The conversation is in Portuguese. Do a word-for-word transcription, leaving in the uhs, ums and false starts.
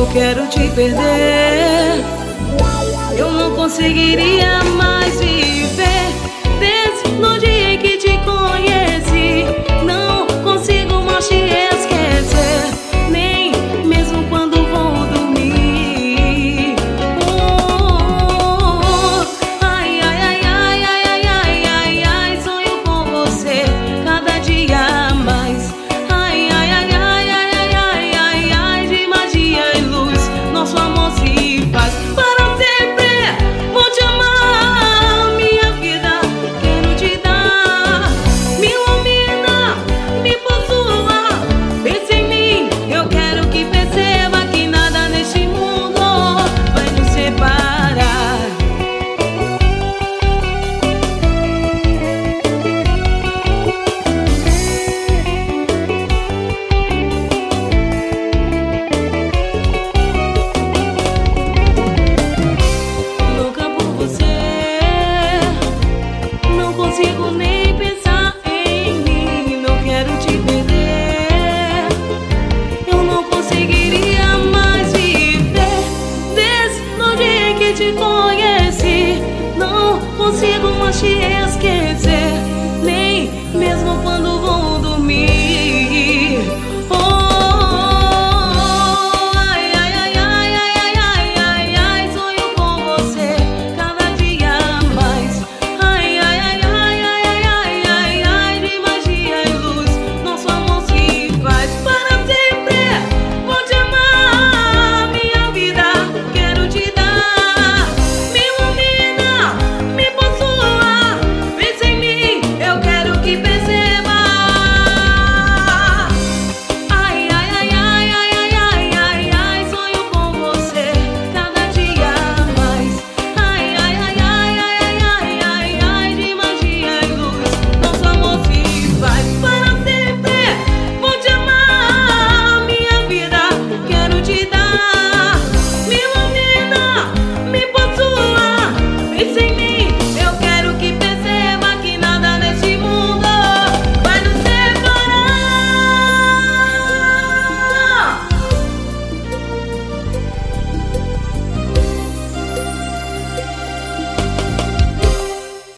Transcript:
eu quero te perder. Eu não conseguiria mais viver desde no dia em que te conheci. Não consigo mais te esquecer, nem mesmo quando vou dormir. Oh, ai, ai, ai, ai, ai, ai, ai, ai, ai, sonho com você cada dia mais. Ai, ai, ai, ai, ai, ai, ai, ai, ai, de magia e luz nosso amor se faz. Para sempre vou te amar, minha vida quero te dar. Me ilumina, me possua, pensa em mim. Eu quero que perceba que nada neste mundo vai nos separar. Louca por você, não consigo nem pensar em mim. Não quero te perder, eu não conseguiria mais viver desde no dia que te conheci. Não consigo